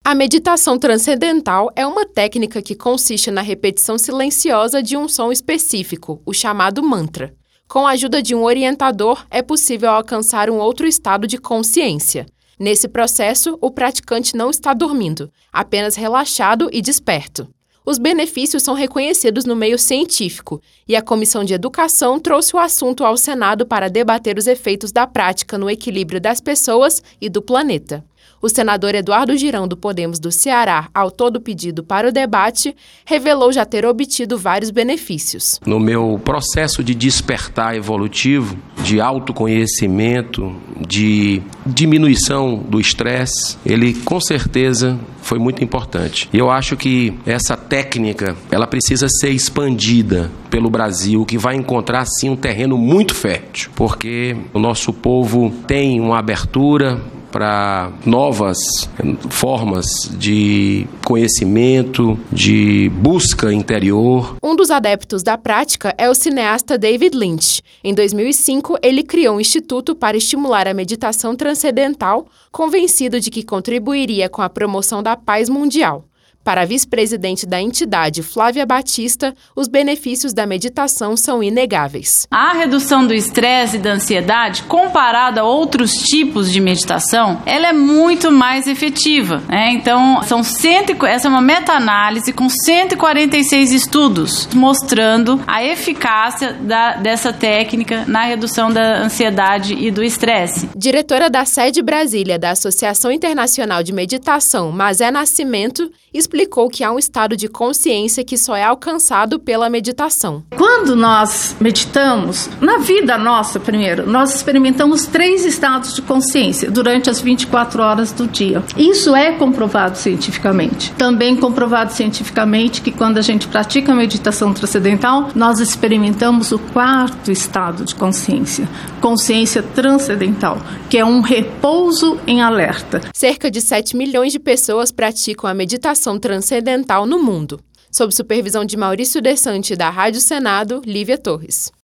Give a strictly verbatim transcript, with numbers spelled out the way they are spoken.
A meditação transcendental é uma técnica que consiste na repetição silenciosa de um som específico, o chamado mantra. Com a ajuda de um orientador, é possível alcançar um outro estado de consciência. Nesse processo, o praticante não está dormindo, apenas relaxado e desperto. Os benefícios são reconhecidos no meio científico, e a Comissão de Educação trouxe o assunto ao Senado para debater os efeitos da prática no equilíbrio das pessoas e do planeta. O senador Eduardo Girão, do Podemos do Ceará, autor do pedido para o debate, revelou já ter obtido vários benefícios. No meu processo de despertar evolutivo, de autoconhecimento, de diminuição do estresse, ele com certeza foi muito importante. E eu acho que essa técnica, ela precisa ser expandida pelo Brasil, que vai encontrar sim um terreno muito fértil, porque o nosso povo tem uma abertura para novas formas de conhecimento, de busca interior. Um dos adeptos da prática é o cineasta David Lynch. Em dois mil e cinco, ele criou um instituto para estimular a meditação transcendental, convencido de que contribuiria com a promoção da paz mundial. Para a vice-presidente da entidade, Flávia Batista, os benefícios da meditação são inegáveis. A redução do estresse e da ansiedade, comparada a outros tipos de meditação, ela é muito mais efetiva, né? Então, são cento, essa é uma meta-análise com cento e quarenta e seis estudos mostrando a eficácia da, dessa técnica na redução da ansiedade e do estresse. Diretora da sede Brasília da Associação Internacional de Meditação, Mazé Nascimento, explicou que há um estado de consciência que só é alcançado pela meditação. Quando nós meditamos, na vida nossa, primeiro, nós experimentamos três estados de consciência durante as vinte e quatro horas do dia. Isso é comprovado cientificamente. Também comprovado cientificamente que quando a gente pratica a meditação transcendental, nós experimentamos o quarto estado de consciência, consciência transcendental, que é um repouso em alerta. Cerca de sete milhões de pessoas praticam a meditação transcendental no mundo. Sob supervisão de Maurício Desante, da Rádio Senado, Lívia Torres.